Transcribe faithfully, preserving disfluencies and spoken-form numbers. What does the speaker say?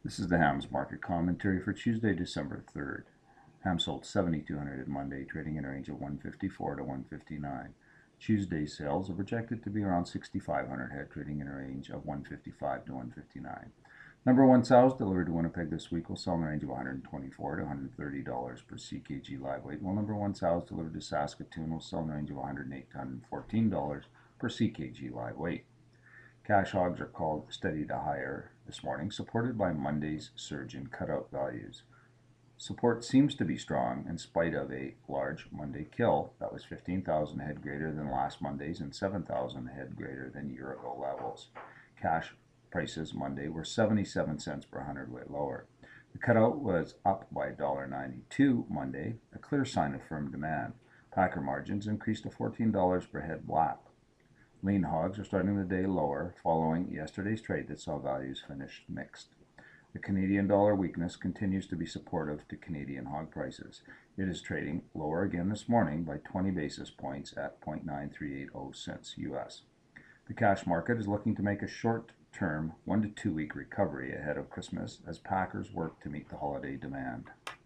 This is the hams market commentary for Tuesday, December third. Ham sold seventy-two hundred at Monday, trading in a range of one fifty-four to one fifty-nine. Tuesday sales are projected to be around sixty-five hundred head, trading in a range of one fifty-five to one fifty-nine. Number one sows delivered to Winnipeg this week will sell in the range of one twenty-four to one thirty dollars per C K G live weight, while number one sows delivered to Saskatoon will sell in the range of one oh eight to one fourteen dollars per C K G live weight. Cash hogs are called steady to higher this morning, supported by Monday's surge in cutout values. Support seems to be strong in spite of a large Monday kill that was fifteen thousand head greater than last Monday's and seven thousand head greater than year ago levels. Cash prices Monday were seventy-seven cents per hundredweight lower. The cutout was up by one dollar ninety-two Monday, a clear sign of firm demand. Packer margins increased to fourteen dollars per head black. Lean hogs are starting the day lower following yesterday's trade that saw values finish mixed. The Canadian dollar weakness continues to be supportive to Canadian hog prices. It is trading lower again this morning by twenty basis points at zero point nine three eight zero cents U S. The cash market is looking to make a short-term one to two week recovery ahead of Christmas as packers work to meet the holiday demand.